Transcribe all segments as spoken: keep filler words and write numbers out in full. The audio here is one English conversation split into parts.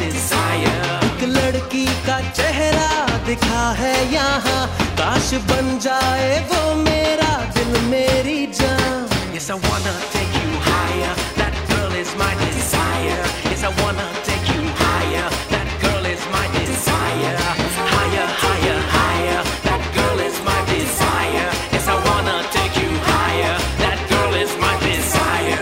desire. एक लड़की का चेहरा दिखा है यहाँ, काश बन जाए वो मेरा दिल मेरी जान. Yes, I wanna take you higher. That girl is my desire. Yes, I wanna take you higher. That girl is my desire. Higher, higher, higher. That girl is my desire. Yes, I wanna take you higher. That girl is my desire.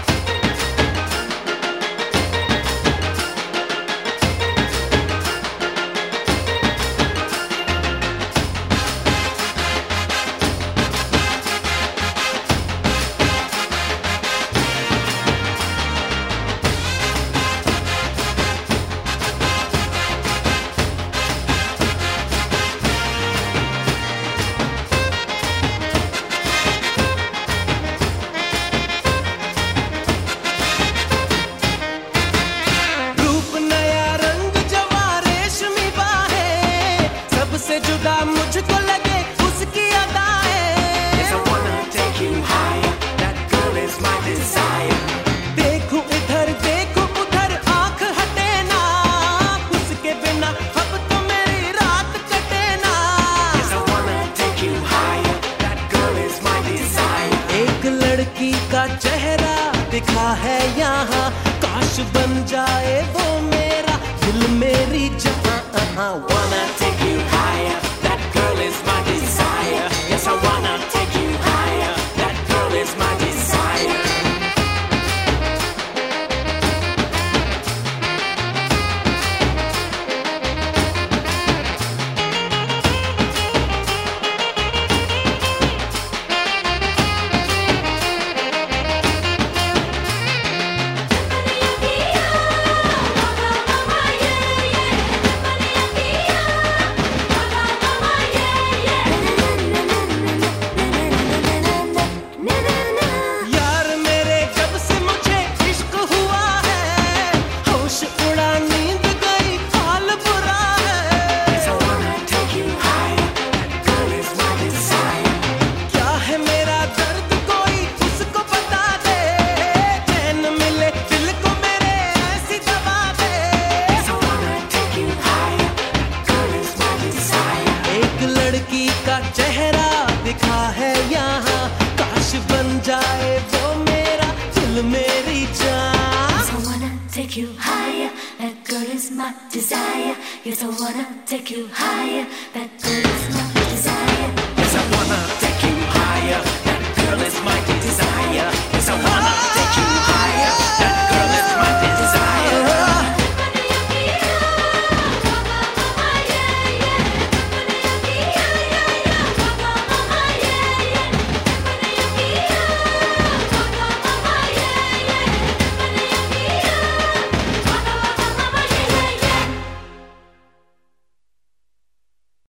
से जुदा मुझको लगे उसकी अदाएं. Yes, I wanna take you higher. That girl is my desire. देखूं इधर देखूं उधर आंख हटे ना, उसके बिना अब तो मेरी रात कटे ना. Yes, I wanna take you higher. That girl is my desire. एक लड़की का चेहरा दिखा है यहाँ, काश बन जाए वो मेरा दिल मेरी जान. Wanna take you higher. That girl is my desire. Yes, I wanna take you higher. That girl is my desire. चेहरा दिखा है यहाँ, काश बन जाए वो मेरा दिल मेरी जान. Yes, I wanna take you higher. That girl is my desire. Yes, I wanna take you higher. That girl is my